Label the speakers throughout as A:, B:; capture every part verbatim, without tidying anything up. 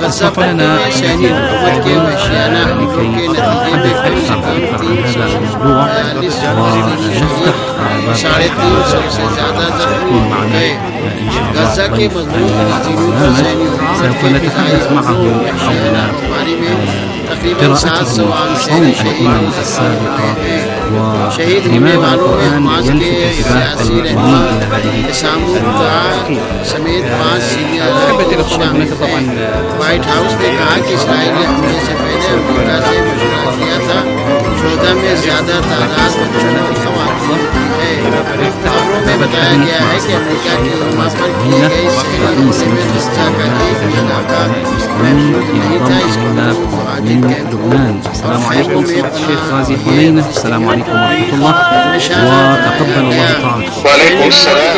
A: اسمحوا لنا سيدي لكي نتحدث أكثر عن هذا الموضوع ونفتح باب سيكون معنا إن شاء الله البرنامج. سوف نتحدث معه حول قراءته صوم الأمم السابقة ولماذا القرآن يلفت انتباه المؤمنين إلى هذه الحقيقة.
B: समेत पांच सीनियर शामिल थे। व्हाइट हाउस ने कहा कि इसराइली हमले से पहले अमेरिका से मशवरा किया था। चौदह में ज्यादा तादाद में खवातीन है। खबरों में बताया गया है कि अमेरिका की उम्र पर की गई सही में हिस्सा का एक इलाका महफूज नहीं था। इसको
A: من لبنان. السلام عليكم سماحة الشيخ غازي حنينة. السلام عليكم ورحمة الله وتقبل الله طاعتكم.
C: وعليكم السلام.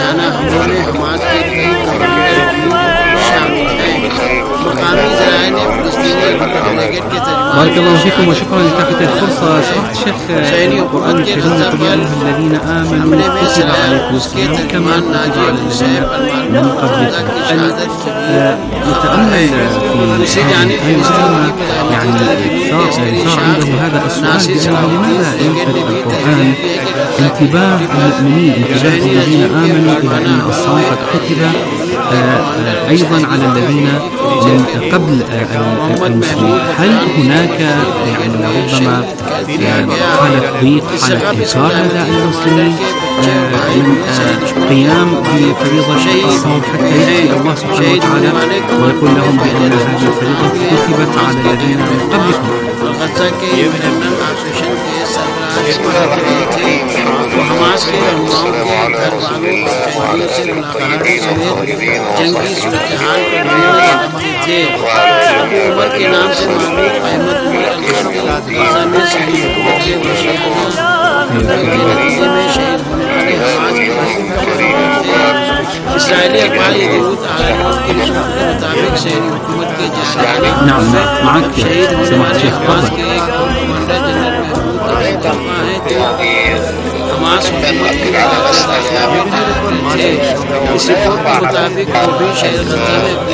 A: بارك الله فيكم وشكرا لإتاحة الفرصة. سماحة الشيخ القرآن الكريم يقول يا أيها الذين آمنوا كتب عليكم الصيام كما كتب على الذين من قبلكم. يتأمل في هذه الآية يعني صار عنده هذا السؤال بأنه لماذا يلفت القرآن انتباه المؤمنين انتباه الذين آمنوا إلى أن الصوم قد كتب أيضا على الذين من قبل المسلمين. هل هناك يعني ربما حالة ضيق حالة إنكار لدى المسلمين من قيام بفريضة الصوم حتى يأتي الله سبحانه وتعالى ويقول لهم بأن هذه الفريضة كتبت على الذين من قبلكم؟
C: بسم الله الرحمن الرحيم. السلام على رسول الله وعلى آله الطيبين الطاهرين
B: إسرائيلي أقوال يدود على الموت के मुताबिक सैन्य हुकूमत के जाने
A: نعم معك سماحة الشيخ تفضل.
B: हमास हुकूमत के इस रिपोर्ट के मुताबिक वो भी शहर गजा में अपने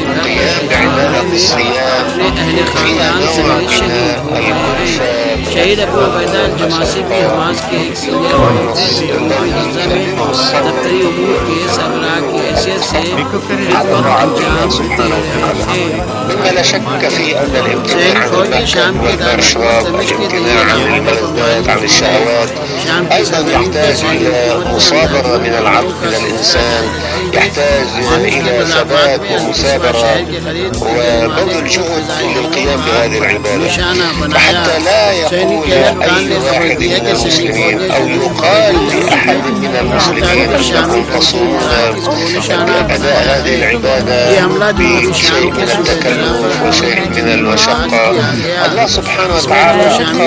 B: अहले खानदान समेत शहीद हो गए। शहीद अबू उबैदा जमासी भी हमास के एक सीनियर गजा में दफ्तरी उमूर के सरबराह की हैसियत से खिदमत अंजाम दे
C: مما لا شك في أن الامتناع عن الأشراب والامتناع عن الملذات عن الشهوات أيضا يحتاج إلى مصابرة من العبد من الإنسان، يحتاج إلى ثبات ومثابرة وبذل جهد للقيام بهذه العبادة، فحتى لا يقول أي واحد من المسلمين أو يقال لأحد من المسلمين أنكم تصومون بأداء هذه العبادة بشيء من التكلف وشيء من المشقة. الله سبحانه وتعالى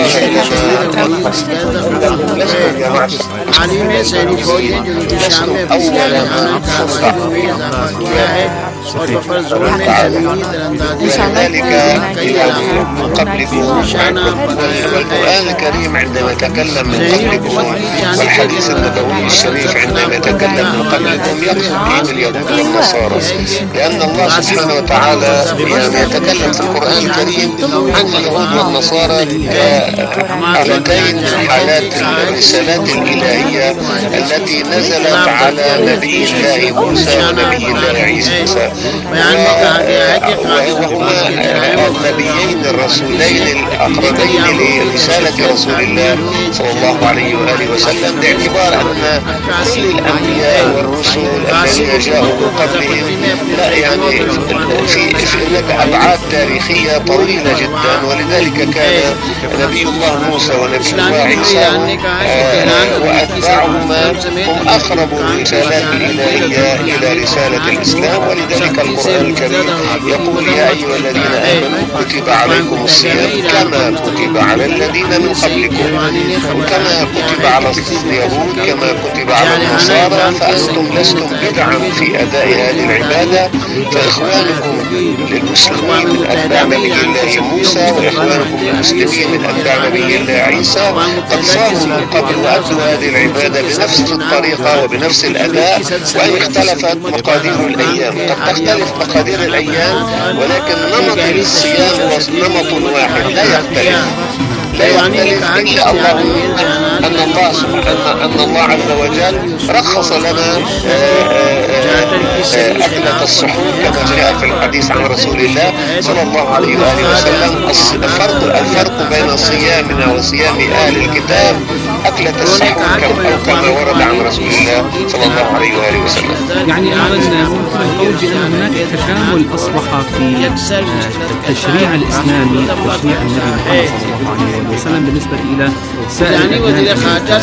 C: ذلك من قبلكم والقرآن الكريم عندما تكلم من قبلكم والحديث النبوي الشريف عندما يتكلم من قبلكم يقصد به اليهود والنصارى، لأن الله سبحانه وتعالى يتكلم في القرآن الكريم عن اليهود والنصارى كحالتين من حالات الرسالات الإلهية التي نزلت على نبي الله موسى ونبي الله عيسى، وهما النبيين الرسولين الأقربين لرسالة رسول الله صلى الله عليه وآله وسلم، باعتبار أن كل الأنبياء والرسل الذين جاءوا من قبلهم لا يعني في هناك أبعاد تاريخية طويلة جدا، ولذلك كان نبي الله موسى ونبي الله عيسى وأتباعهما هم أقرب الرسالات الإلهية إلى رسالة الإسلام، ولذلك القرآن الكريم يقول يا أيها الذين آمنوا كتب عليكم الصيام كما كتب على الذين من قبلكم، وكما كتب على اليهود كما كتب على النصارى، فأنتم لستم بدعا في أداء هذه العبادة، فإخوانكم المسلمين من أتباع نبي الله موسى وإخوانكم المسلمين من أتباع نبي الله عيسى قد صاموا من قبل وأدوا هذه العبادة بنفس الطريقة وبنفس الأداء، وإن اختلفت مقادير الأيام. قد تختلف مقادير الأيام ولكن نمط الصيام هو نمط واحد لا يختلف لا يختلف إلا اللهم أن الله سبحانه أن الله عز وجل رخص لنا أكلة السحور كما جاء في الحديث عن رسول الله صلى الله عليه وآله وسلم. الفرق الفرق بين صيامنا وصيام أهل الكتاب أكلة السحور كما ورد عن رسول الله صلى الله عليه وآله وسلم.
A: يعني أيضا ممكن القول بأن هناك تكامل أصبح في التشريع الإسلامي تشريع النبي محمد صلى الله عليه وسلم بالنسبة إلى سائر الأديان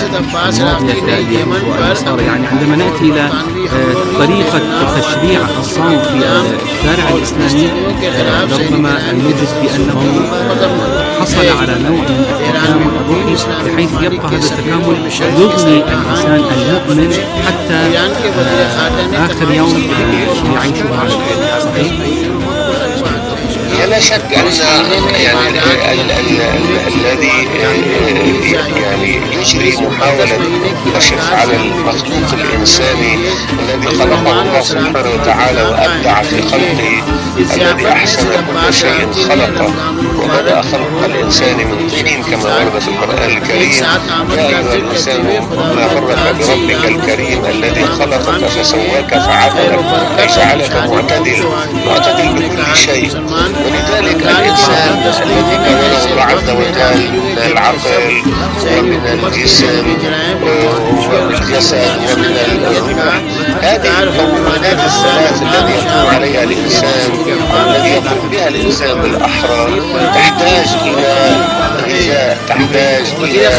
A: والنصارى. يعني عندما نأتي إلى طريقة تشريع الصوم في الشارع الإسلامي ربما نجد بأنه حصل على نوع من التكامل الروحي بحيث يبقى هذا التكامل يغني الإنسان المؤمن حتى آخر يوم يعيشه على الأرض.
C: لا شك أن يعني الذي يعني يجري محاولة كشف على المخلوق الإنساني الذي خلقه الله سبحانه وتعالى وأبدع في خلقه، الذي أحسن كل شيء خلقه وبدأ خلق الإنسان من طين كما ورد في القرآن الكريم: يا أيها الإنسان ما غرك بربك الكريم الذي خلقك فسواك فعدلك فجعلك معتدل معتدل بكل شيء. ولذلك الإنسان الذي كونه الله عز وجل من العقل ومن الجسم ومن الجسد ومن الروح، هذه المكونات الثلاث التي يقوم عليها الإنسان الذي يقوم بها الإنسان بالأحرى تحتاج إلى غذاء، تحتاج إلى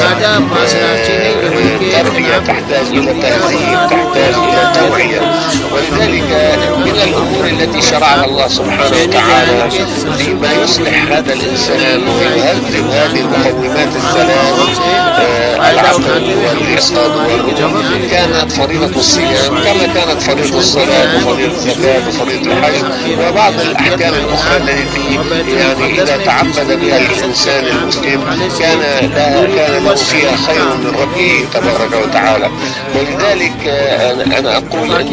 C: تربية، تحتاج إلى تهذيب، تحتاج إلى توعية. ولذلك من الأمور التي شرعها الله سبحانه وتعالى فيما يصلح هذا الإنسان ويهذب هذه المقومات الثلاث العقل والإرصاد والروح كانت فريضة الصيام كما كانت فريضة الصلاة وفريضة الزكاة وفريضة الحج وبعض الأحكام الأخرى التي يعني إذا تعبد بها الإنسان المسلم كان لها كان له فيها خير من ربه تبارك وتعالى. ولذلك أنا أقول أن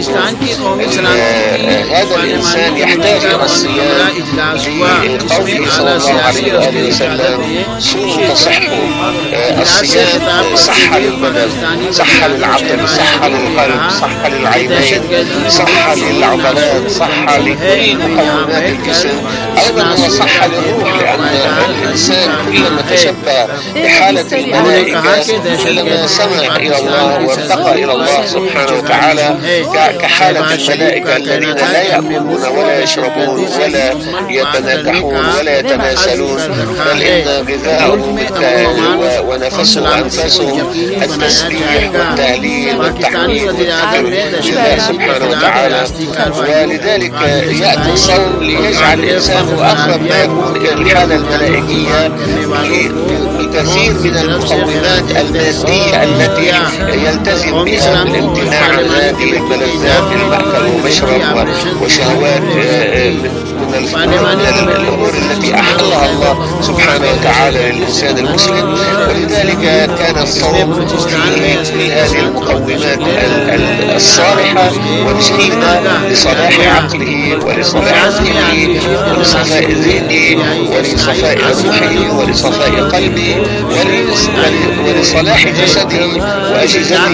C: هذا الإنسان يحتاج إلى الصيام لقوله صلى الله عليه وآله وسلم: صوموا تصحوا. الصيام صحة للبدن، صحة للعقل، صحة للقلب، صحة للعينين، صحة للعضلات، صحة لكل مكونات الجسم. أيضا هو صحة للروح، لأن الإنسان كلما تشبه بحالة الملائكة كلما سمع إلى الله وارتقى إلى الله سبحانه وتعالى كحالة الملائكة الذين لا يأكلون ولا يشربون ولا يتناكحون ولا يتناسلون، بل إن غذاءهم ونفسهم وأنفاسهم التسبيح والتهليل والتحميد والذكر لله سبحانه وتعالى. ولذلك يأتي الصوم ليجعل الإنسان أقرب ما يكون إلى الحالة الملائكية بكثير من المقومات المادية التي يلتزم بها بالامتناع عن هذه الملذات المأكل ومشرب وشهوات من الأمور التي أحلها الله سبحانه وتعالى للإنسان المسلم. ولذلك كان الصوم في هذه المقومات الصالحة والجيدة لصلاح عقله ولصلاح ذهنه ولصفاء ذهنه ولصفاء روحه ولصفاء قلبه ولصلاح جسده وأجهزته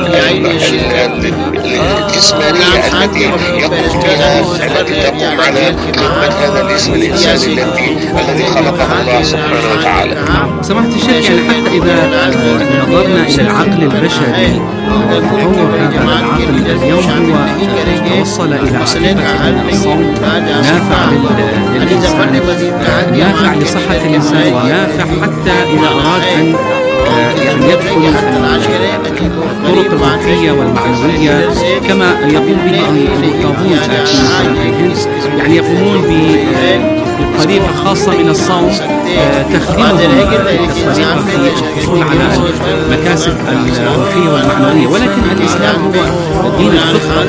C: الجسمانية التي يقوم بها التي تقوم على خدمة هذا الاسم الإنسان الذي الذي خلقه الله سبحانه وتعالى.
A: سمحت الشيخ، يعني حتى إذا نظرنا إلى العقل البشري وتطور هذا العقل اليوم هو توصل إلى حقيقة أن الصوم نافع للإنسان، نافع لصحة الإنسان، ونافع حتى إذا أراد أن يعني يدخل الطرق الروحية والمعنوية كما يقوم به المرتاضون في الهند، يعني يقومون بطريقة الطريقة الخاصة من الصوم تخدمهم تلك الطريقة في الحصول على المكاسب الروحية والمعنوية، ولكن الإسلام هو دين الفطرة،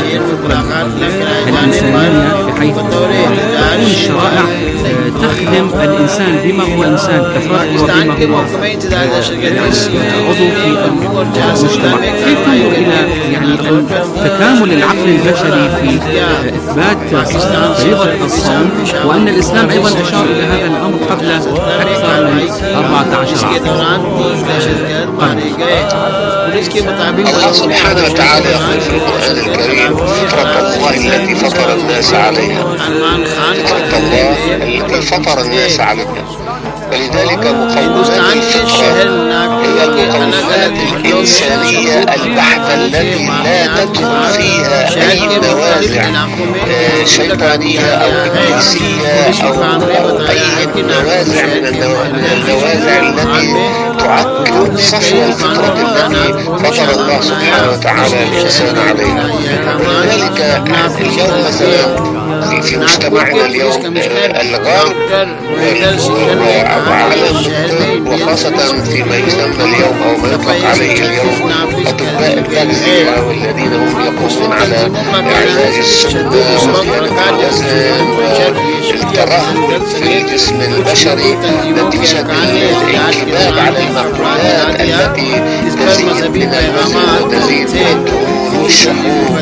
A: الإنسانية، بحيث تكون الشرائع تخدم الإنسان بما هو إنسان كفرد وبما هو عضو في المجتمع. كيف تنظر إلى يعني تكامل العقل البشري في إثبات فريضة الصوم، وأن الإسلام أيضا أشار إلى هذا الأمر قبل أكثر من أربعة عشر عاما؟
C: الله سبحانه وتعالى يقول في القرآن الكريم: فطرة الله التي فطر الناس عليها. فطرة الله التي فطر الناس عليها، ولذلك مقومات الفطرة هي المقومات الإنسانية البحتة التي لا ندخل فيها أي نوازع شيطانية أو إبليسية أو أي نوازع من النوازع التي تعكر صفو الفطرة التي فطر الله سبحانه وتعالى الإنسان عليها. ولذلك اليوم مثلا في مجتمعنا اليوم الغرب وعالم وخاصة فيما يسمى اليوم أو ما يطلق عليه اليوم أطباء التغذية والذين هم يقومون على علاج السمنة وزيادة الوزن والترهل في الجسم البشري نتيجة الانكباب على المأكولات التي تزيد من الوزن وتزيد من الدهون والشحوم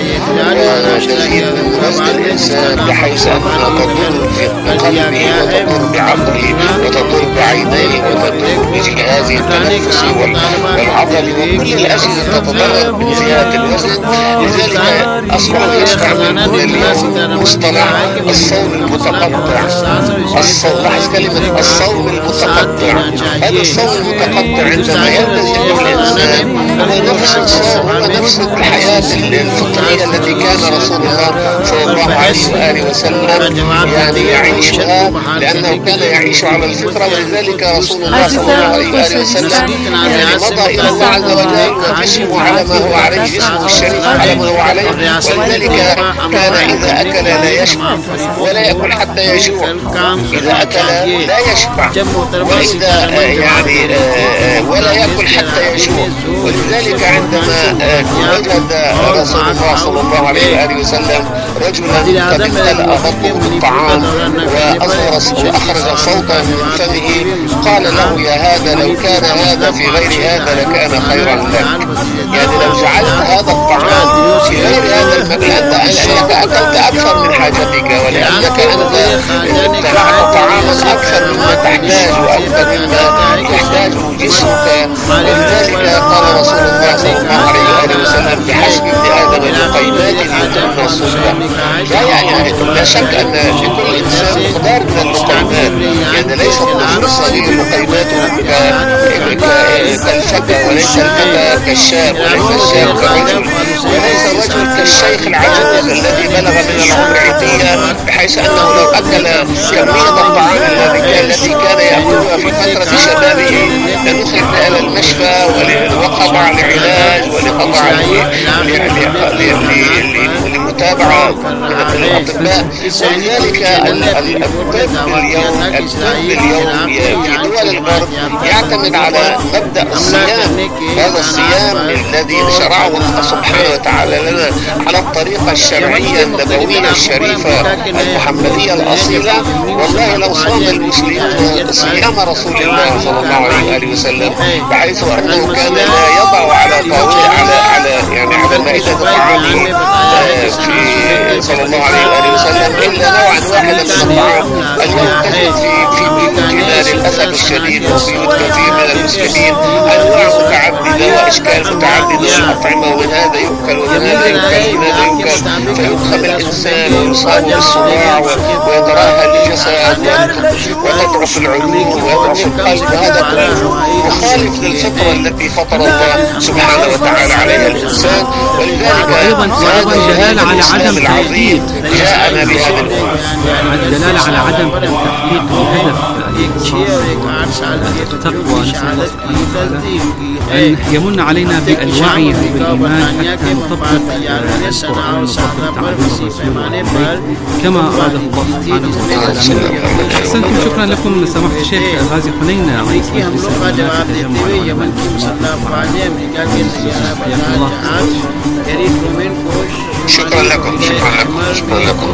C: وتزيد من وزن الإنسان، بحيث أنها تضر بقلبه وتضر بعقله وتضر بعينيه وتضر بجهازه التنفسي والعضلي وكل الأجهزة تتضرر من زيادة الوزن. لذلك أصبحوا يستعملون اليوم مصطلح الصوم المتقطع. الصوم، لاحظ كلمة الصوم المتقطع. هذا الصوم المتقطع عندما يلتزم الإنسان هو نفس الصوم، هو نفس الحياة الفطرية التي كان رسول الله صلى الله عليه وآله وسلم يعني يعيشها، لأنه كان يعيش على الفطرة. ولذلك رسول الله صلى الله عليه وآله وسلم يعني مضى إلى الله عز وجل وجسمه على ما هو عليه، جسمه الشريف على ما هو عليه. ولذلك كان إذا أكل لا يشبع ولا يأكل حتى يجوع، إذا أكل لا يشبع وإذا يعني ولا يأكل حتى يجوع. ولذلك عندما وجد رسول الله صلى الله عليه وآله وسلم رجلا قد امتلأ بطنه بالطعام وأخرج صوتا من فمه، قال له: يا هذا لو كان هذا في غير هذا لكان خيرا لك. يعني لو جعلت هذا الطعام في غير هذا المكان لأنك أكلت أكثر من حاجتك، ولأنك أنت ابتلعت طعاما أكثر مما تحتاج وأكثر مما يحتاجه جسمك. ولذلك قال رسول الله صلى الله عليه وآله وسلم: بحسب ابن آدم لقيمات يتم الصدق. لا يعني لا شك أن لكل إنسان مقدار من اللقيمات، يعني ليس الطفل الصغير لقيماته كالفتى، وليس الفتى كالشاب، وليس الشاب كالرجل، وليس الرجل كالشيخ العجوز الذي بلغ من العمر عتيا، بحيث أنه لو أكل كمية الطعام التي كان يأكلها في فترة شبابه لنخرج إلى المشفى وقطع لعلاج ولقطع لمتابعة من الأطباء. ولذلك الطب اليوم الطب اليوم في دول الغرب يعتمد على مبدأ الصيام. هذا الصيام الذي شرعه الله سبحانه وتعالى لنا على الطريقة الشرعية النبوية الشريفة المحمدية الأصيلة. والله لو صام المسلمون صيام رسول الله صلى الله عليه وآله وسلم، بحيث أنه كان لا يضع على طاولة على على يعني على مائدة طعامه في صلى الله عليه وآله وسلم إلا نوعا واحدا من الطعام. اليوم تجد في في بيوتنا للأسف الشديد وبيوت كثير من المسلمين أنواع متعددة وأشكال متعددة من الأطعمة، ومن هذا يؤكل ومن هذا يؤكل ومن هذا يؤكل، فيضخم الإنسان ويصاب بالصداع ويتراهى الجسد وتضعف العيون ويضعف القلب. وهذا كله مخالف للفطرة التي فطر الله سبحانه وتعالى عليها الإنسان. ولذلك
A: أيضا دلالة على عدم
C: العظيم جاءنا بهذا
A: الدلالة على عدم تحقيق الهدف
B: एक छः और एक आठ साल के बच्चों की शहादत की गलती हुई है।
A: أن يمن علينا بالوعي بالإيمان حتى نطبق
B: सना और सादा पर किसी पैमाने पर
A: كما أراده الله سبحانه وتعالى. أحسنتم، شكرا لكم سماحة الشيخ غازي حنين رئيس مجلس الأمناء في التجمع
B: العربي.
C: شكرا لكم شكرا لكم شكرا لكم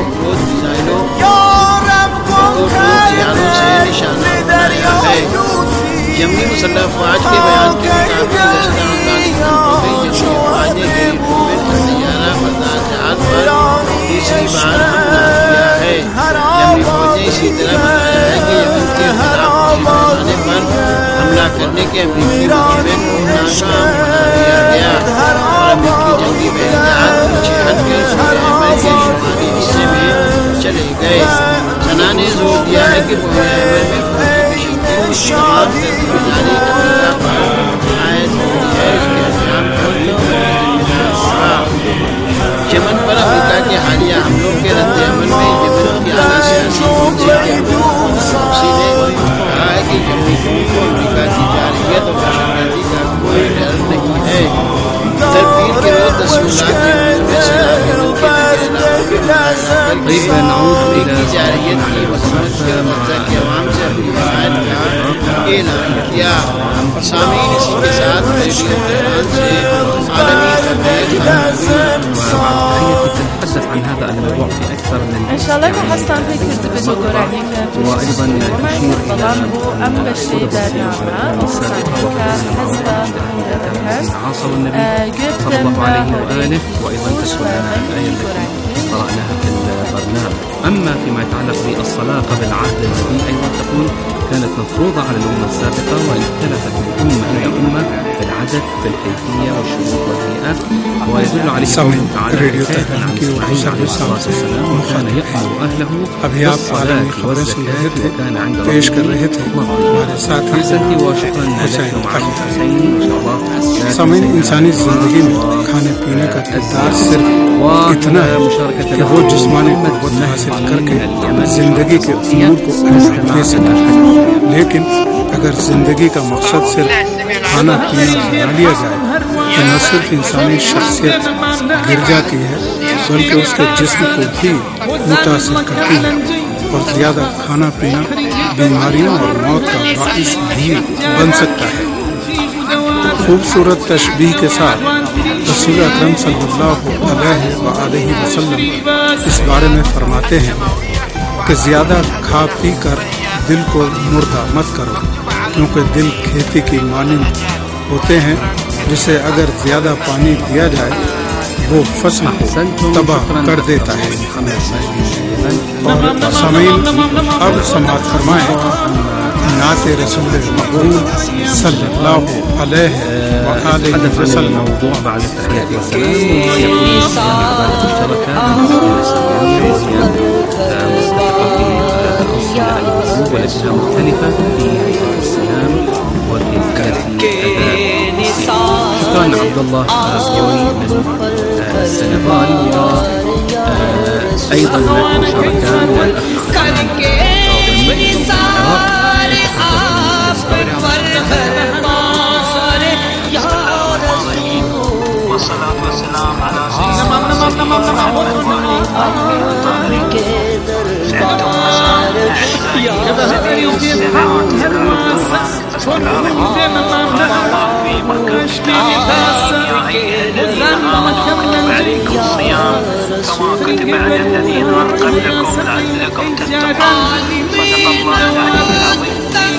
B: जमनी मुसल्लह फौज के बयान के मुताबिक पर तीसरी बार हमला किया है। जमनी फौज ने इसी तरह बताया है कि यमन के खिलाफ पैमाने पर हमला करने के अमरीकी मुकदमे को नाकाम बना दिया गया और अमरीकी जंगी बहरहाल पीछे हटकर सूर्य के शुमारी हिस्से में चले गए। सना ने जोर दिया है कि यमन पर अमेरिका के हालिया हमलों के रद्द अमल में यमन की आला सियासी ने कहा है कि जमहूरियों को अमेरिका की जारहियत और दहशतगर्दी का कोई डर नहीं है। तरबीर के रोज दसवीं लाख के में सलाह यमन के जारहियत की मसमत के मर्जा के अवाम से अपनी हिमायत का ऐलान किया। सामीन इसी के साथ रेडियो तेहरान से आलमी
A: نتحدث عن هذا الموضوع في أكثر من
D: إن شاء الله حسن هيك تبدو قرانيك
A: وأيضا تشير إلى
D: أم بشي دارنا
A: عاصر النبي صلى الله عليه وآله، وأيضا تسوى لنا الآية التي قرأناها في البرنامج. أما فيما يتعلق بالصلاة قبل عهد النبي أيضا تقول كانت مفروضة على الأمة السابقة، وإن اختلفت من أمة إلى أمة في العدد في الكيفية والشروط والهيئة، ويدل عليه قوله تعالى حكاية عن إسماعيل عليه الصلاة والسلام وكان يأمر أهله بالصلاة والزكاة وكان عند ربه مرضيا. أحسنتي وشكرا لك معالي الحسين إن شاء الله.
E: सामीन इंसानी जिंदगी में खाने पीने का किरदार सिर्फ इतना है कि वो जिस्मानी कुव्वत हासिल करके जिंदगी के उमूर को अंजाम दे सके। लेकिन अगर जिंदगी का मकसद सिर्फ खाना पीना बना लिया जाए तो न सिर्फ इंसानी शख्सियत गिर जाती है बल्कि उसके जिस्म को भी मुतासिर करती है, और ज्यादा खाना पीना बीमारियों और मौत का बाइस भी बन सकता है। खूबसूरत तशबीह के साथ रसूल अकरम सल्लल्लाहु अलैहि वसल्लम इस बारे में फरमाते हैं कि ज़्यादा खा पी कर दिल को मुर्दा मत करो, क्योंकि दिल खेती की मानिंद होते हैं जिसे अगर ज़्यादा पानी दिया जाए वो फसल को तबाह कर देता है। और सामीन अब समाअत फरमाएं नाते रसूल मक़बूल सल्लल्लाहु अलैहि वसल्लम।
A: الموضوع بعد التحية والسلام، ويقول الصيام عبادة مشتركة ولكنها مختلفة في هيئة الصيام وكيفية أداء الصيام. شكرا عبد الله الجوي من السنغال، وأيضا هناك مشاركان والأخ
F: والصلاة والسلام على سيدنا عليكم الصيام كما كتب على الذين من قبلكم لعلكم تتقون. صدق الله العلي العظيم.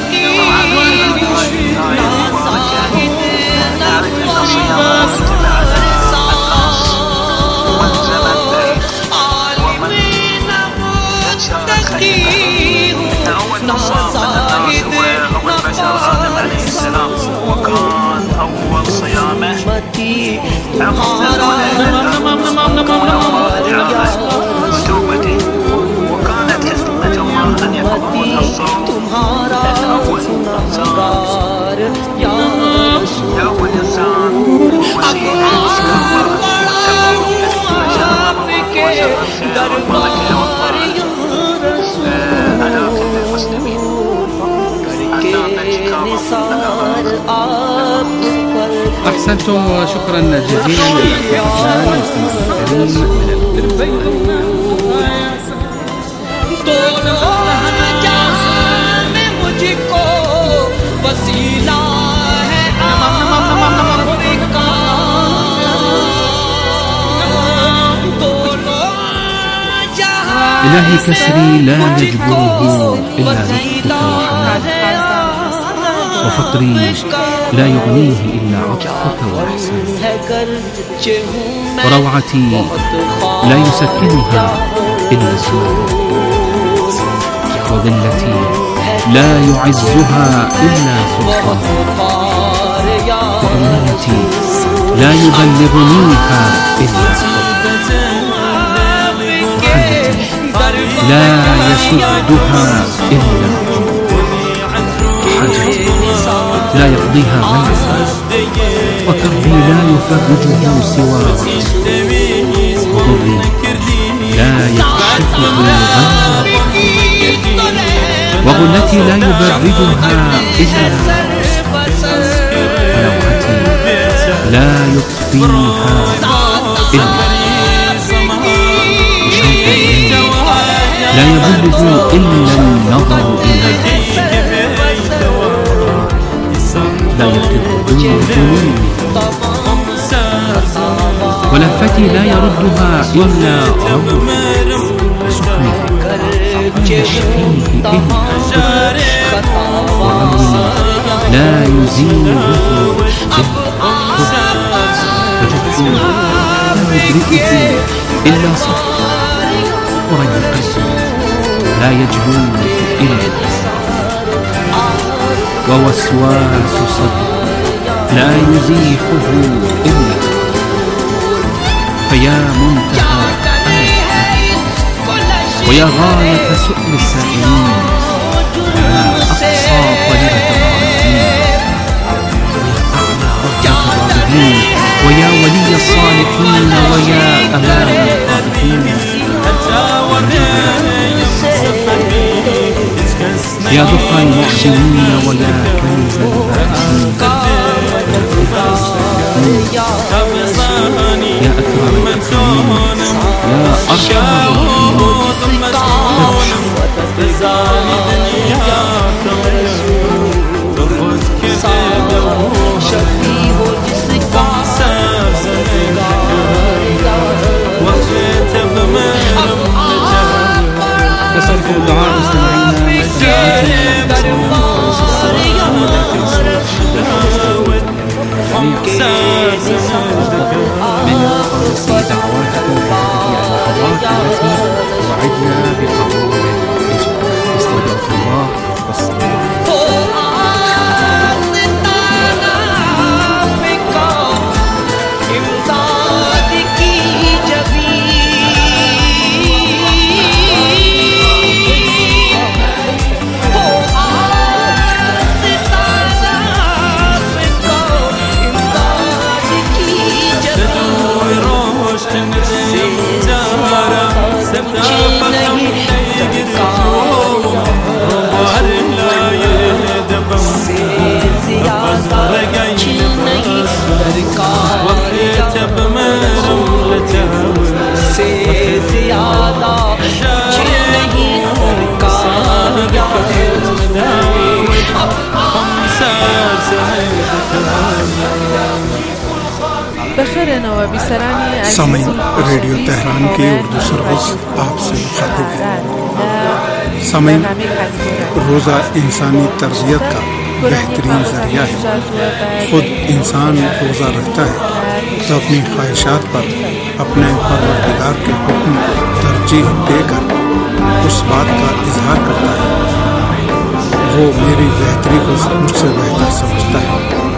F: وكان أول صيامه وتوبته، وكانت حكمة الله أن يقبل الصوم الأول صار داود الزان وسيلة على كل المسلمين.
A: أحسنتم وشكرا جزيلا للأخوان المستمعين إلهي كسري لا يجبره إلا لطفك وحنانك، وفقري لا يغنيه إلا عطفك وإحسانك، وروعتي لا يسكنها إلا سؤالك، وذلتي لا يعزها إلا سلطانك، وأمنيتي لا يبلغنيها إلا فضلك، وحاجتي لا يسدها إلا حبك، حاجتي لا يقضيها غيرك، وكربي لا يفرجه سوى وضري لا يكشفه غيرك، وغلتي لا يبردها إلا ولوعتي لا يطفيها إلا لا يبلغ إلا النظر إلى لا يفتح دون ولهفتي لا يردها إلا روح، وسكني لا يشفيه إلا وغمي لا يزيله إلا وجدت لا يدركه إلا صبر، وري القلب لا يجهول إلا ووسواس صدر لا يزيحه إلا، فيا منتهى ويا غاية سؤل السائلين، ويا أقصى طلبة الطالبين، ويا أعلى رغبة الراغبين، ويا ولي الصالحين، ويا أمان الخائفين، يا ضحى المحسنين، ويا كنز البائسين، يا أكرم الأكرمين، يا أرحم نسألكم الدعاء مستمعينا من خالص دعواتكم في هذه اللحظات التي وعدنا بقبول الإجابة. استودعكم الله والسلام.
E: सामीन रेडियो तेहरान की उर्दू सर्विस आपसे मुखातिब है। सामीन, रोज़ा इंसानी तरबियत का बेहतरीन ज़रिया है। खुद इंसान रोज़ा रखता है तो अपनी ख्वाहिशात पर अपने परवरदिगार के हुक्म को तरजीह देकर उस बात का इजहार करता है वो मेरी बेहतरी को मुझसे बेहतर समझता है,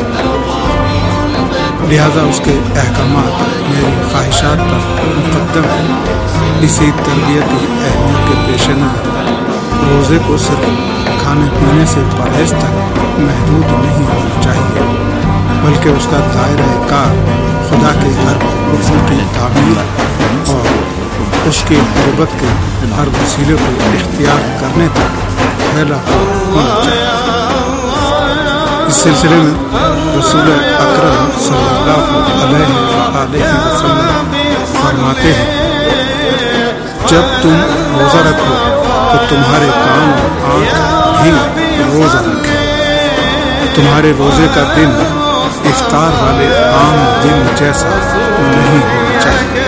E: लिहाजा उसके अहकामात मेरी ख्वाहिशात पर मुकद्दम है। इसी तरबियती अहमियत के पेश नज़र रोज़े को सिर्फ खाने पीने से परहेज तक महदूद नहीं होना चाहिए, बल्कि उसका दायरा कार खुदा के हर हुक्म की तामीर और उसकी क़ुर्बत के हर वसीले को इख्तियार करने तक फैला होना चाहिए। इस सिलसिले में रसूल अकरम सल्लल्लाहु अलैहि वसल्लम फरमाते हैं, जब तुम रोज़ा रखो तो तुम्हारे कान और आँख भी रोज़ा रखें। तुम्हारे रोज़े का दिन इफ्तार वाले आम दिन जैसा नहीं होना चाहिए।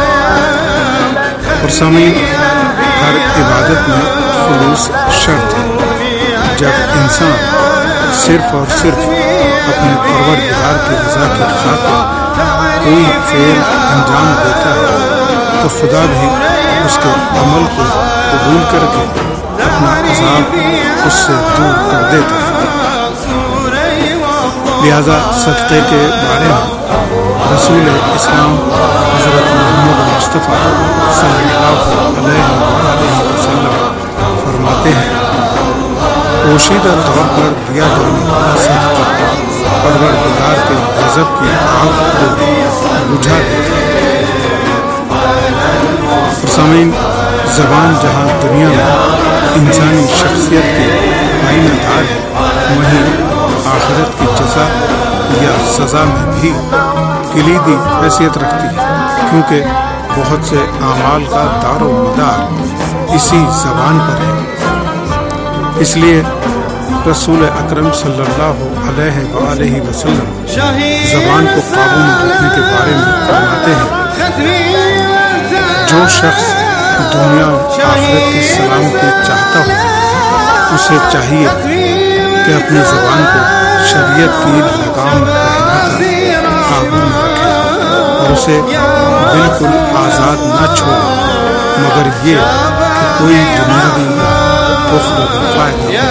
E: और सामीन, हर इबादत में खुलूस शर्त है। जब इंसान सिर्फ और सिर्फ अपने परवरदिगार की रज़ा की खातिर कोई फेल अंजाम देता है तो खुदा भी उसके अमल को कबूल करके अपना अज़ाब उससे दूर कर देता है। लिहाजा सदक़े के बारे में रसूल इस्लाम हज़रत मोहम्मद मुस्तफ़ा सल्लल्लाहु अलैहि वसल्लम फरमाते हैं, पोशीदा तौर पर दिया जाने वाला सदका परवरदिगार के गज़ब की आग को बुझा देता है। सामीन, ज़बान जहाँ दुनिया में इंसानी शख्सियत की आईनादार है, वहीं आखिरत की जज़ा या सज़ा में भी कलीदी हैसियत रखती है, क्योंकि बहुत से आमाल का दारो मदार इसी ज़बान पर है। इसलिए रसूल अकरम सल्लल्लाहु अलैहि वसल्लम ज़बान को काबू में रखने के बारे में फरमाते हैं, जो शख्स दुनिया और आखिरत की सलामती चाहता हो उसे चाहिए कि अपनी ज़बान को शरीयत की लगाम पहनाकर काबू में रखे और उसे बिल्कुल आज़ाद न छोड़े, मगर ये कि कोई दुनियावी बुख्ल फायदा।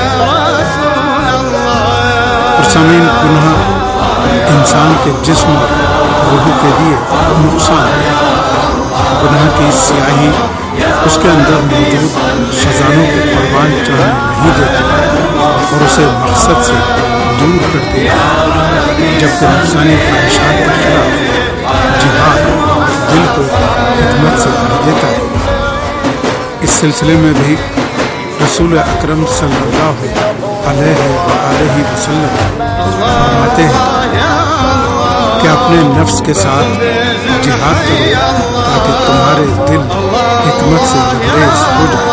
E: और सामीन, गुनाह इंसान के जिस्म और रूह के लिए नुकसान है। गुनाह की स्याही उसके अंदर मौजूद खजानों को परवान चढ़ने नहीं देती और उसे मकसद से दूर कर देती, जबकि नफसानी ख्वाहिशात के खिलाफ जिहाद दिल को हिकमत से भर देता है। इस सिलसिले में भी रसूल अकरम सल्लल्लाहु अलैहि वसल्लम फरमाते हैं कि अपने नफ्स के साथ जिहाद करो ताकि तुम्हारे दिल हिकमत से लबरेज हो जाए।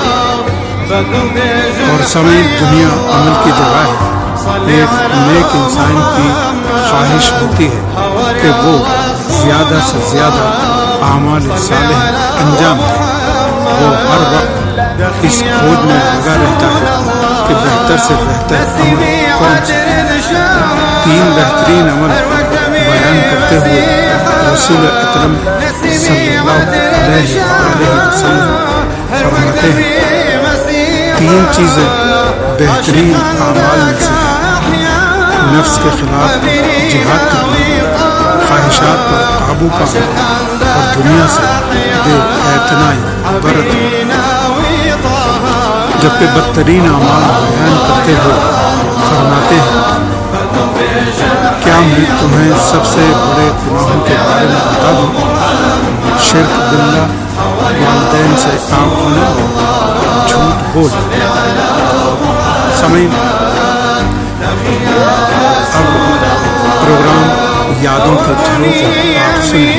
E: और समय दुनिया अमल की जगह है। एक नेक इंसान की ख्वाहिश होती है कि वो ज़्यादा से ज़्यादा आमाल सालेह अंजाम दे। वो हर वक्त इस खोज में लगा रहता है कि बेहतर से बेहतर अमल कौन सा। तीन बेहतरीन अमल बयान करते हुए रसूल अकरम सल्लल्लाहु अलैहि वसल्लम फरमाते हैं, तीन चीज़ें बेहतरीन आमाल में से हैं: नफ्स के खिलाफ जिहाद करना, ख्वाहिशात पर काबू पाना और दुनिया से बेइतनाई बरतना। जबकि बदतरीन आमाल बयान करते हुए फरमाते हैं, क्या मैं तुम्हें सबसे बड़े गुनाहों के बारे में बता दूं? शिर्क बिल्लाह, वालिदैन से काम होना, झूठ बोल। समय अब प्रोग्राम यादों के झरोखे आप सुनिए।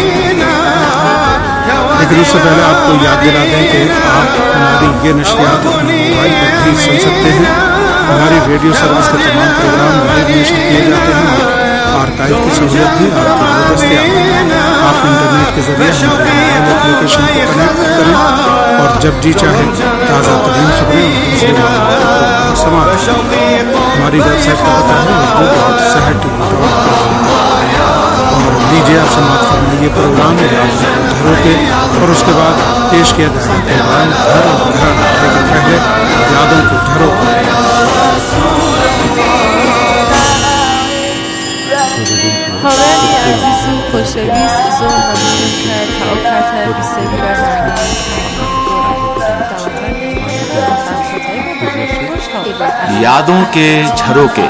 E: लेकिन उससे पहले आपको याद दिला दें कि आप हमारी ये नशियात अपने मोबाइल पर भी सुन सकते हैं। हमारी रेडियो सर्विस के तमाम प्रोग्राम लाइव नशर किए जाते हैं और आर्काइव की सहूलियत भी आपके लिए दस्तयाब है। आप इंटरनेट के जरिए हमारे मोबाइल एप्लीकेशन को कनेक्ट करें और जब जी चाहे ताज़ा तरीन खबरें और दूसरे प्रोग्राम समाप्त। हमारी वेबसाइट का पता है Urdu dot Sahar TV dot com. और लीजिए आप समाप्त फरमाइए प्रोग्राम घरों के, और उसके बाद पेश किया जाएगा प्रोग्राम घर घर। लेकिन पहले यादों को घरों
D: هاوری عزیزی خوشویست زور نمونه کرد تا اوقات بیستی برنامه
G: यादों के झरोके।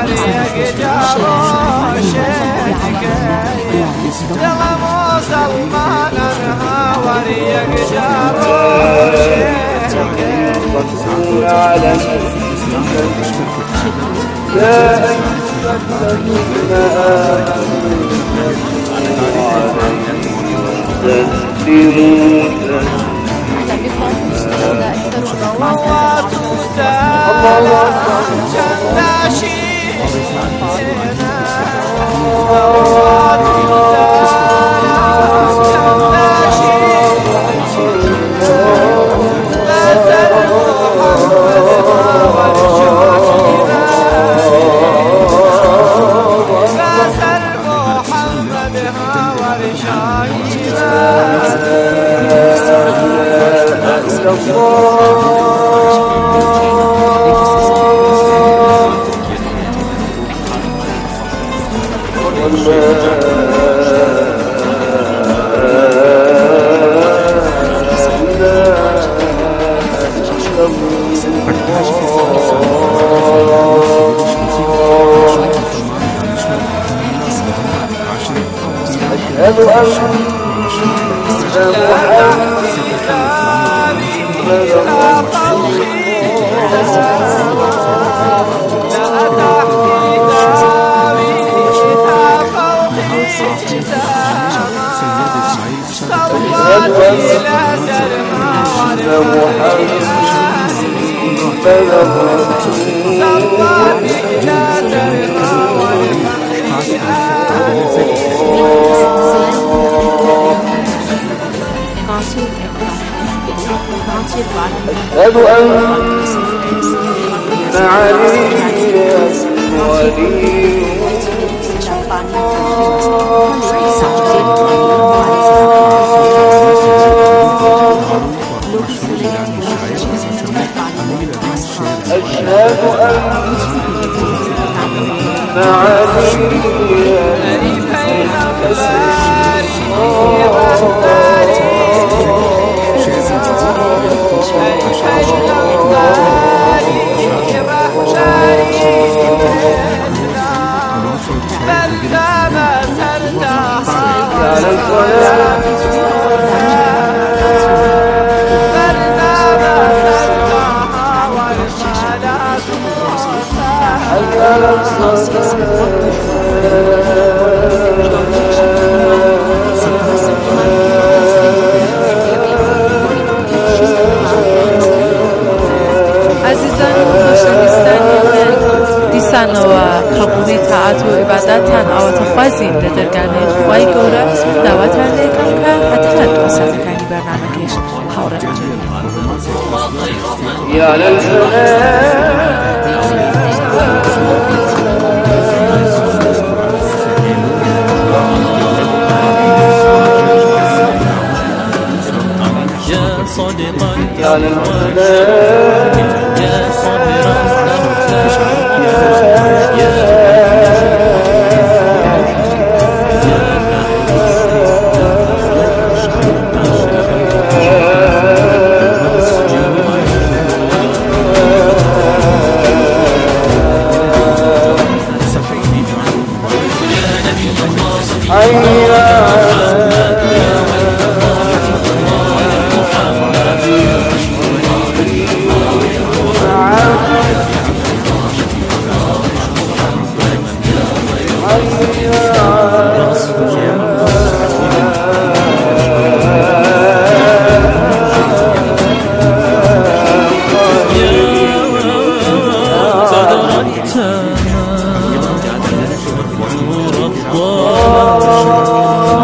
H: الله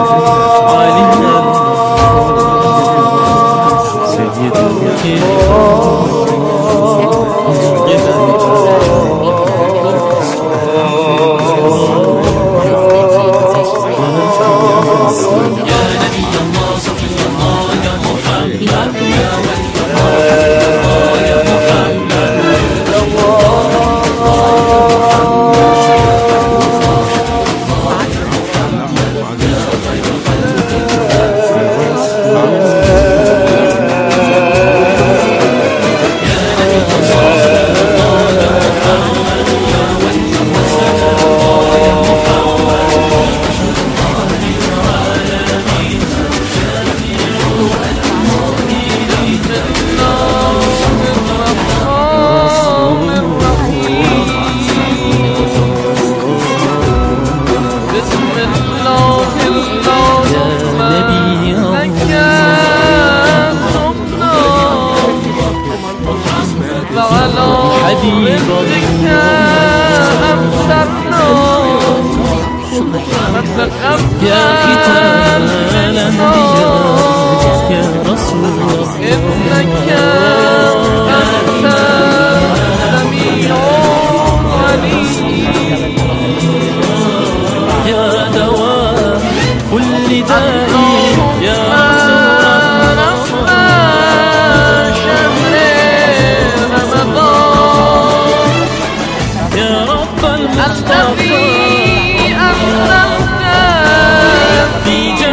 H: الذي أنزلت نتيجة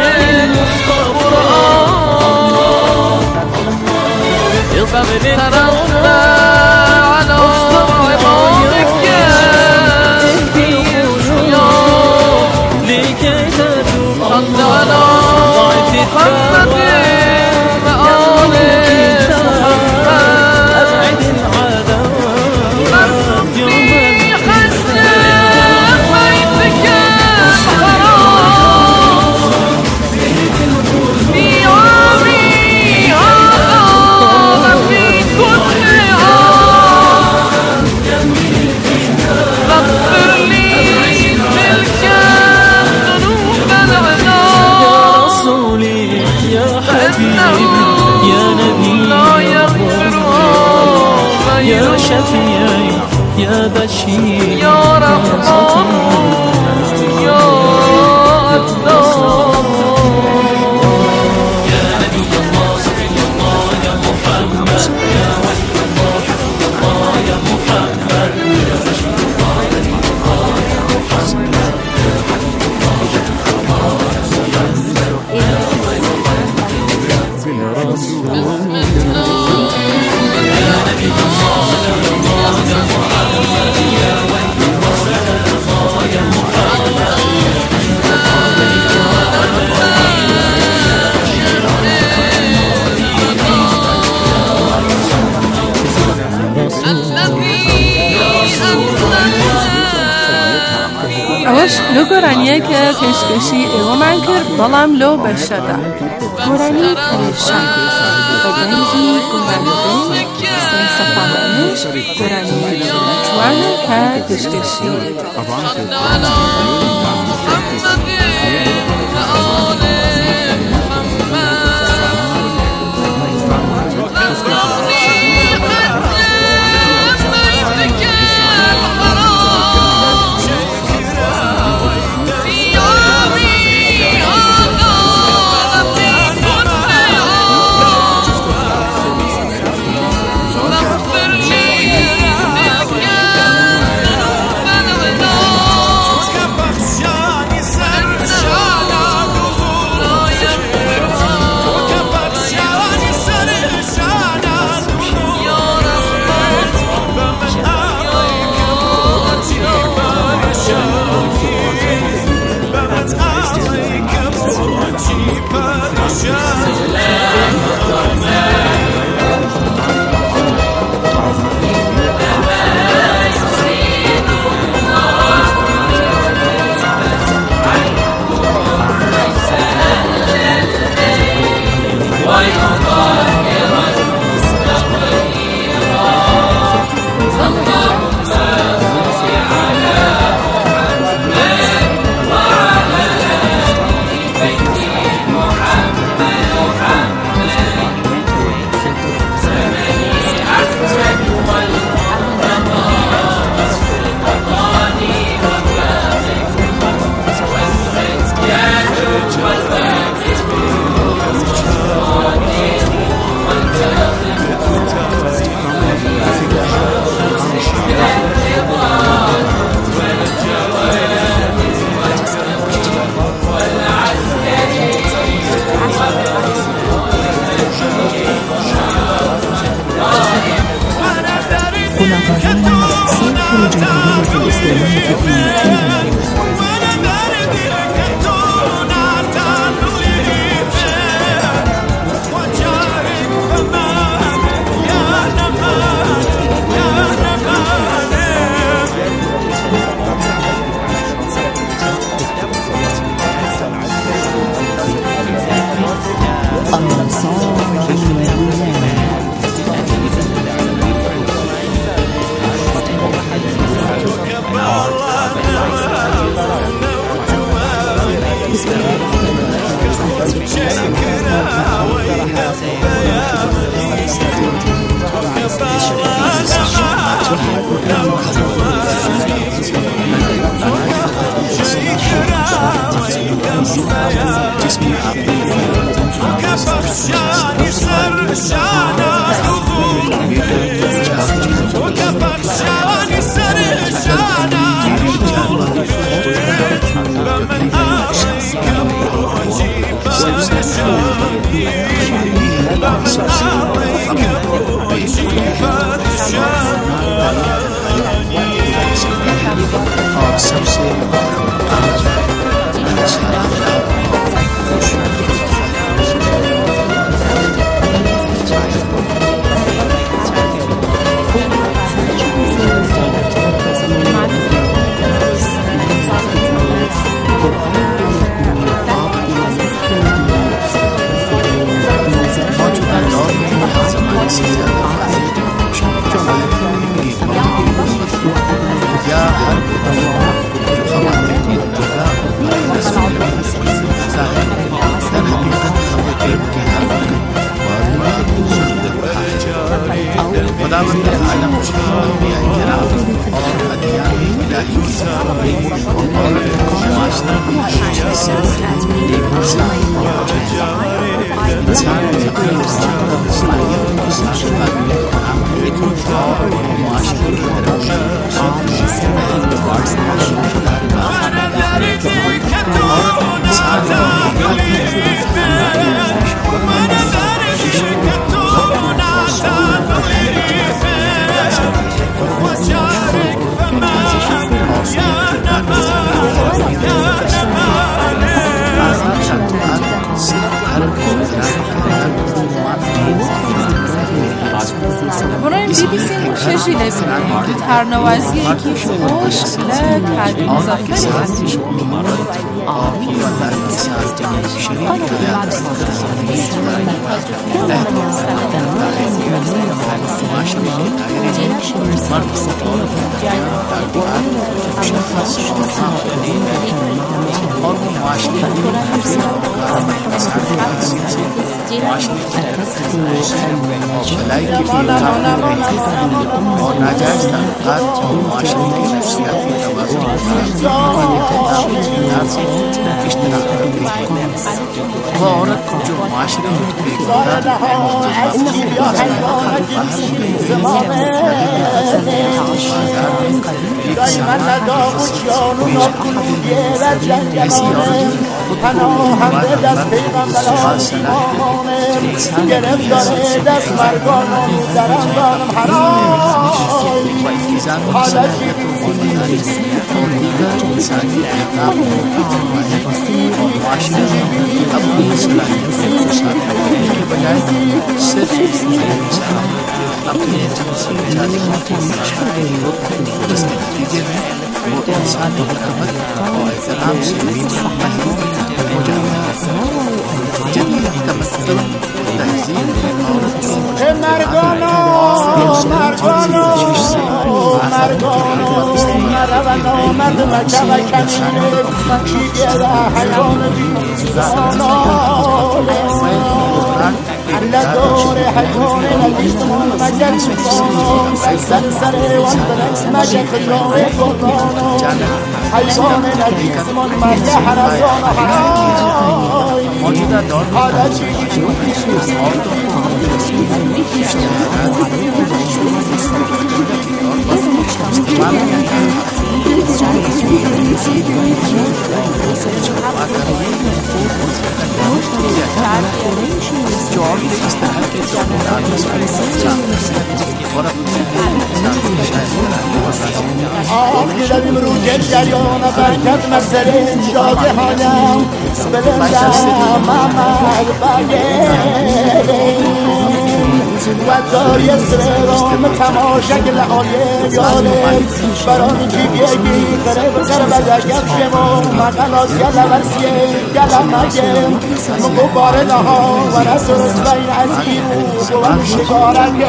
H: القرآن تربى على عبادك لكي تدوم صل على محمد وآل أبعد العذاب يوم الحسن بيتك الحرام في عامي هذا في كل عام غفر لي تلك الذنوب العظام يا رسولي يا حبيبي يا نبي لا يغفرها يا شفيعي يا بشير يا رحمن يا الله يا نبي الله صلى الله يا محمد يا ولي الله حفظ الله يا محمد يا رسول الله يا الله يا محمد يا حبيب الله يا
D: ئەوەش لە گۆرانیەکە پێشکەشی ئێوەمان کرد بەڵام لۆ بەشەدا گۆرانی پەرێشان بە گەنجی گومانبێ سێن سەفاوانش گۆرانی جوانە کە پێشکەشی
H: وكفر شاني سر شانا
B: खुदावंद आलम अंबिया किराम और अदियान इलाही की और माशरा की सिर्फ एक इंसान इंसान अपने सलाहियत के साथ काबिल काम लेकिन और माशरे की तरफ और इंसान
D: برای بی بی سی چشی لبینیم که ترنوازی یکی خوش لکردی مزافری هستیش
B: और वो माशरे भलाई के लिए और नाजायज ताल्लुकात और माशरे की नफ्सियाती तवाज़ुन से इज्तनाब करती है। वो औरत जो माशरे में
I: پناهنده دست پیغمبران گرفتار دست مردان در اندانم حرام حالتی
B: अपने वो इंसान की रहमत और एहतराम से महरूम हो जाता है। जब का मतलब तहजीब
I: مرگانو مرگانو مرگانو مرگانو مرد مکه و کمینه چیگه و حیان بیزانو لدور حیان نلیستمون مجد شکانو سر سر وانتنکس مجد خجانه گفتانو حیان نلیستمون مجد حرزانو حرای
B: موجودہ دور میں
I: حالا چیگی آخی رویم رو گل جریان برکت مسئله شاده حالم بلندم محمد بگه و داری سرام تماشک لحاله یاله بران جیبیگی قرب قرب دگم شما مقلاس گل ورسیه گلم مگم مقبار لها و نصر بین عزیز و شکارگه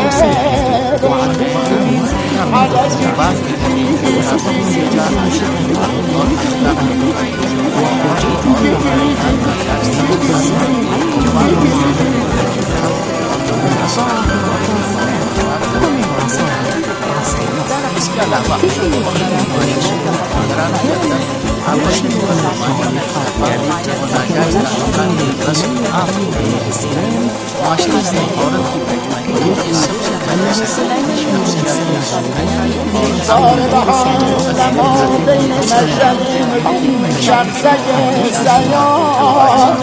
I: زار بهار لما بین مجرم شمسک زیان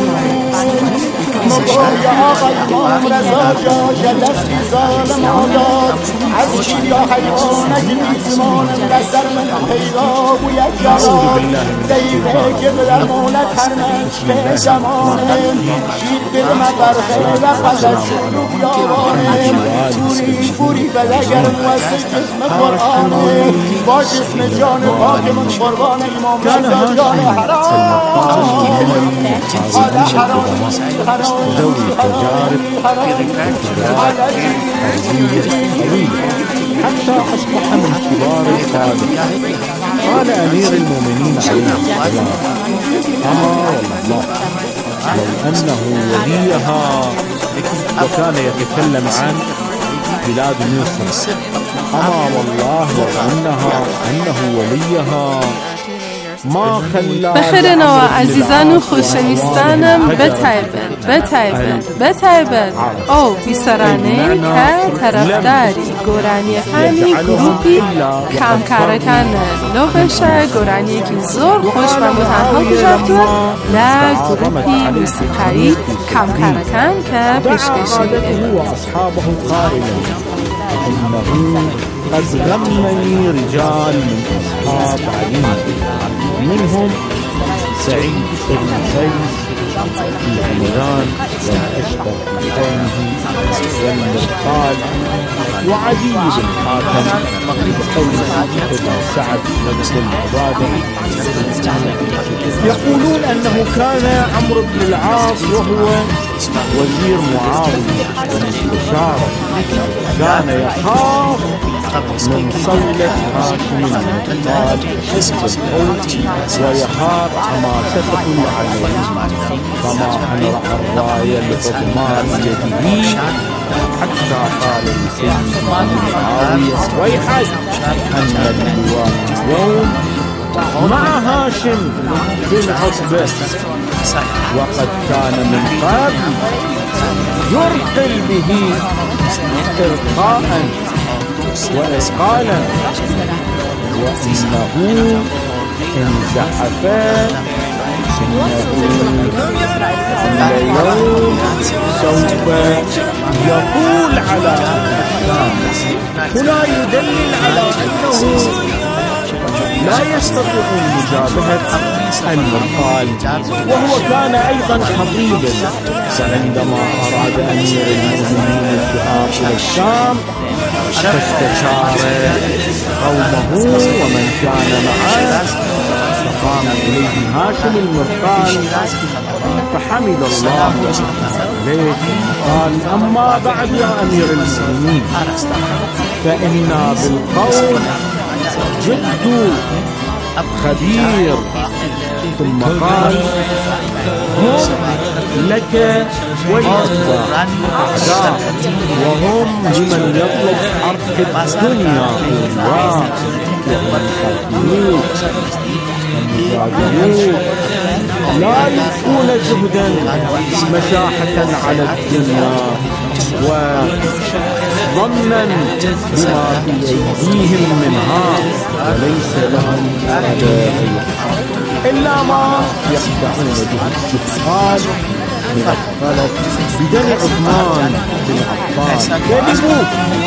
I: مبای آقای امام رضا جا جلستی ظالم آداد از شیریا حیوانک میزمان بسر من پیدا بوید جوان زیبه که بدرمونت هرمش به زمانه شیر دل من برخه و قلت شروع بیاوانه بوری بوری بلگر موسط جسم قرآنه با جسم جان پاک من قربان امام رضا جان حرام حالا حرام حرام
B: ذوي التجارب في ركعات
J: حتى أصبح من كبار القادة. قال أمير المؤمنين عليه السلام: أما والله لو أنه وليها، وكان يتكلم عن بلاد مصر، أما والله لو أنها أنه وليها ما خلى.
D: بخيرنا عزیزان و خوشویستانم بتایبن بتایبن بتایبن او بیسرانه که طرفداری گورانی خانی گروپی کمکارکان لغشه گورانی که زور خوش و متنها گذاشتن لا گروپی موسیقایی کمکارکان که پیشکشی
J: وأصحابه قائلا إنه قد غمني رجال من أصحاب علي، منهم سعيد بن قيس في همدان والأشبر في قومه والمرقال، وعدي بن حاتم بقوله بن سعد بن عبادة. يقولون أنه كان عمرو بن العاص وهو وزير معاوية ومستشاره، كان يخاف من صولة هاشم المطلب بالخوف ويخاف حماسته عليه، فما أن رأى الراية لعثمان بيده حتى قال لسيدنا معاوية: ويحك أن اللواء اليوم مع هاشم بن عتبة، وقد كان من قبل يرقل به إرقاء وإثقالا، وإنه إن زحف اليوم سوف يطول على هنا يدلل على أنه لا يستطيع مجابهة المرقال، وهو كان أيضا خطيبا. فعندما أراد أمير المؤمنين الذهاب إلى الشام فاستشار قومه ومن كان معه، فقام إليه هاشم المرقال فحمد الله عليه، قال: أما بعد يا أمير المؤمنين فإنا بالقول جد خبير. ثم قال: هم لك وللأعداء أعداء، وهم لمن يطلب حرث الدنيا قوة، وهم خبير المجادلون لا يبقون زهدا مشاحة على الدنيا وظنا بما في أيديهم منها، وليس لهم أداء إلا ما يخدعون به الشفعان من الطلب بدم عثمان بن عفان. كذبوا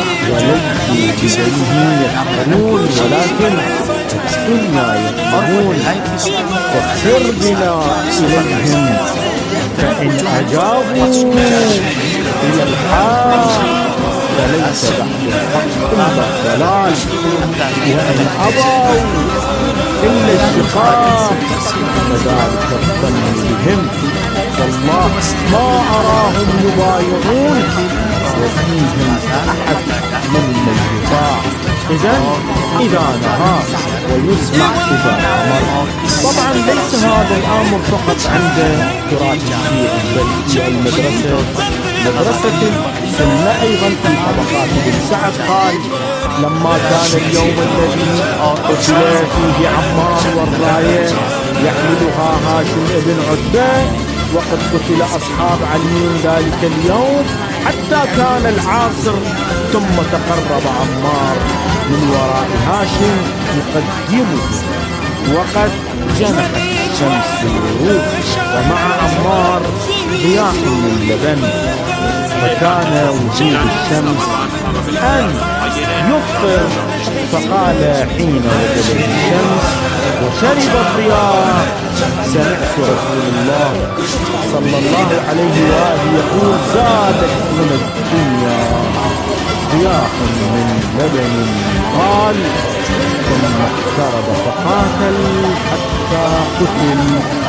J: وليسوا بدمه يحقرون، ولكن الدنيا يطمعون. فاغفر بنا إليهم، فإن أجابوا إلى الحق فليس بعد الحق إلا الضلال، وإن أبوا إلا الشقاق فذلك الظن بهم. والله ما أراهم يبايعون وفيهم أحد من الدفاع. إذن إذا نهى ويسمع إذا أمر. طبعا ليس هذا الأمر فقط عند تراث الشيعي، بل في المدرسة مدرسة السنة أيضا في طبقات بن سعد. قال: لما كان اليوم الذي قتل فيه عمار والراية يحملها هاشم بن عتبة، وقد قتل أصحاب علي ذلك اليوم، حتى كان العاصر ثم تقرب عمار من وراء هاشم يقدمه، وقد جنحت الشمس بالغروب، ومع عمار ضياء من لبن، فكان وجود الشمس أن يفطر. فقال حين وجدت الشمس وشرب الضياء: سمعت رسول الله صلى الله عليه وآله يقول: زادت من الدنيا ضياء من لبن. قال: ثم اقترب فقاتل حتى قتل،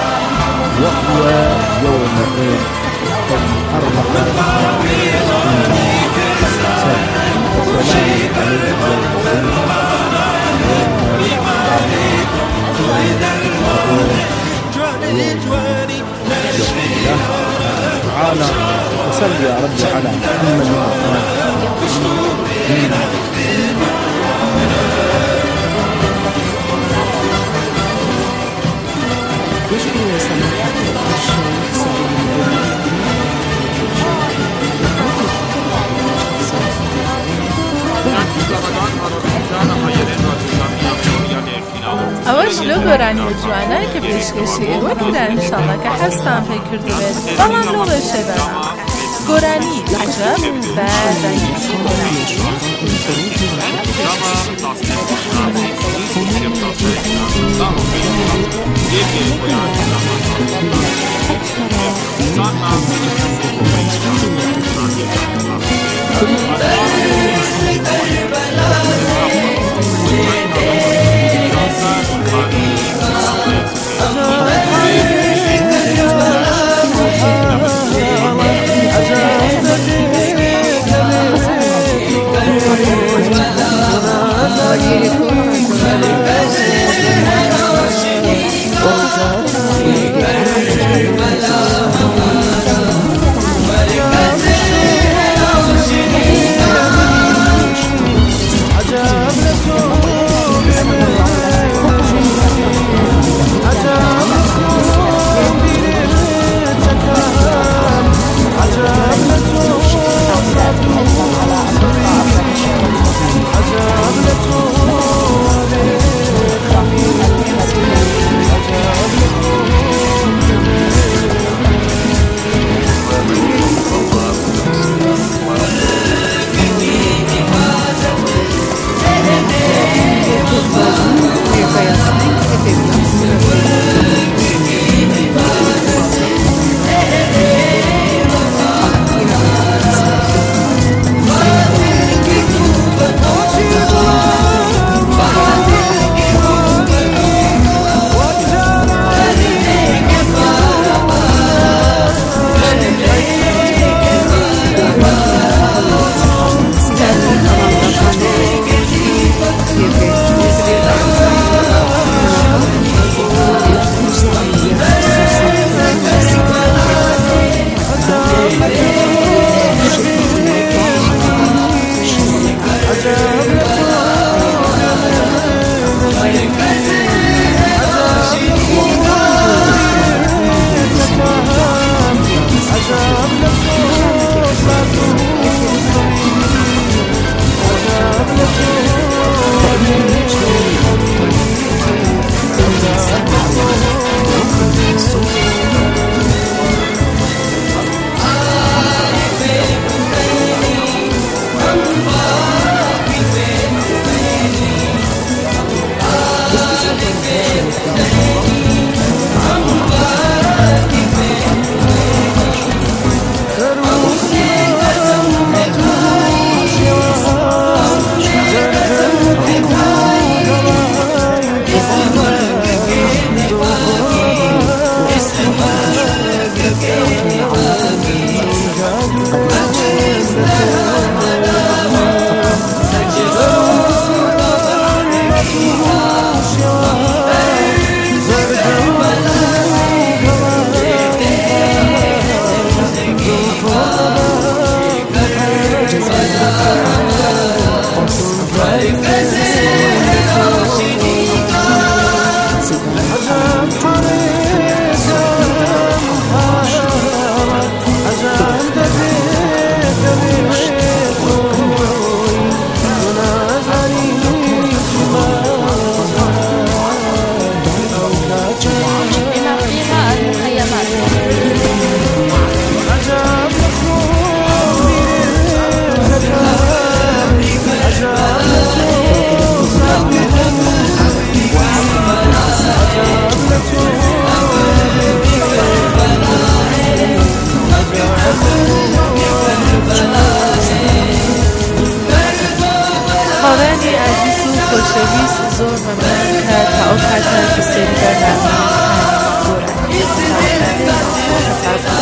J: وهو يومئذ قد أربع تعالى وصل يا رب على محمد
D: يشكر سماحة الشيخ سعيد ئەوە لە گۆرانی جوانە کە پێشکەشی ئێوە کرا ئینشاڵڵا کە حەستان پێ کردوێت بەڵام لەو ڕێشەدا گۆرانی عەجەب بە دانیشتی گۆرانی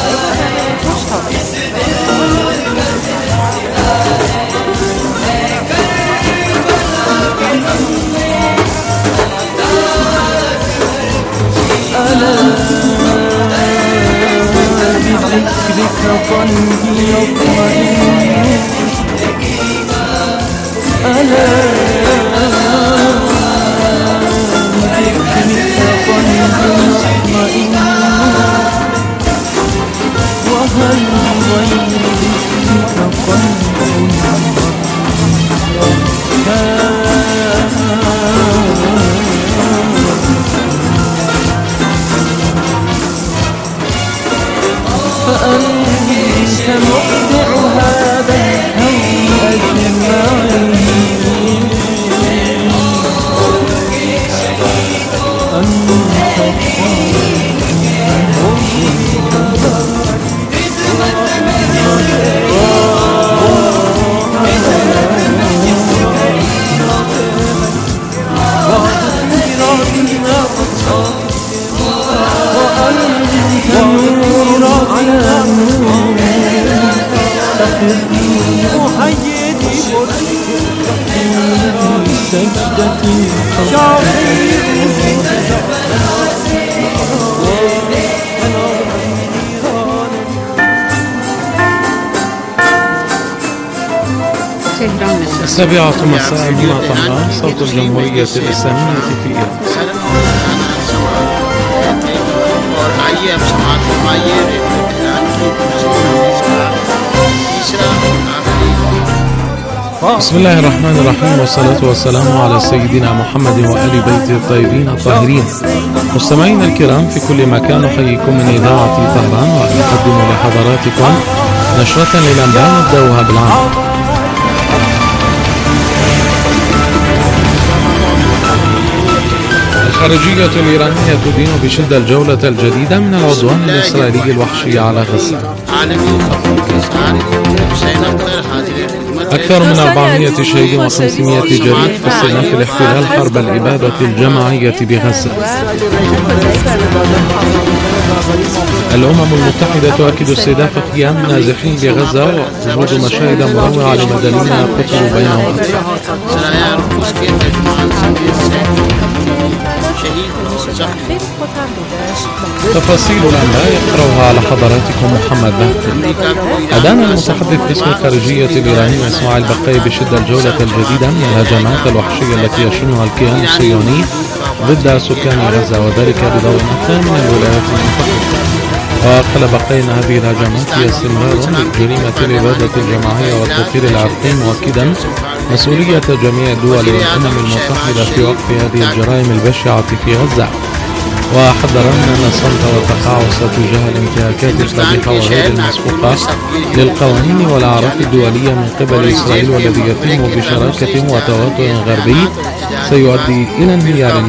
D: Thank you.
H: قلبي يطمئن ألا بذكرك قلبي يطمئن وهل بغيرك قلب فأنت مبدع هذا الكون أجمعين
K: السابعة مساء هنا طهران صوت الجمهورية الإسلامية في إيران. بسم الله الرحمن الرحيم والصلاة والسلام على سيدنا محمد وآل بيته الطيبين الطاهرين. مستمعينا الكرام في كل مكان أحييكم من إذاعة طهران وأقدم لحضراتكم نشرة للأنباء نبدأها بالعنف. الخارجية الإيرانية تدين بشدة الجولة الجديدة من العدوان الإسرائيلي الوحشي على غزة. أكثر من أربعمائة شهيد وخمسمائة جريح في استئناف الاحتلال حرب الإبادة الجماعية بغزة. الأمم المتحدة تؤكد استهداف قيام النازحين بغزة ووجود مشاهد مروعة لمدنيين قتلوا بينهم. تفاصيل الأنباء يقرأها على حضراتكم محمد بهتل. أدان المتحدث باسم الخارجية الإيرانية إسماعيل بقاي بشدة الجولة الجديدة من الهجمات الوحشية التي يشنها الكيان الصهيوني ضد سكان غزة وذلك بضوء أكثر من الولايات المتحدة. وقال بقاي أن هذه الهجمات هي استمرار لجريمة الإبادة الجماعية والتطهير العرقي مؤكدا مسؤولية جميع الدول والأمم المتحدة في وقف هذه الجرائم البشعة في غزة. وحذر من الصمت والتقاعس تجاه الانتهاكات القبيحة وغير المسبوقة للقوانين والأعراف الدولية من قبل إسرائيل والذي يتم بشراكة وتوافق غربي سيؤدي إلى انهيار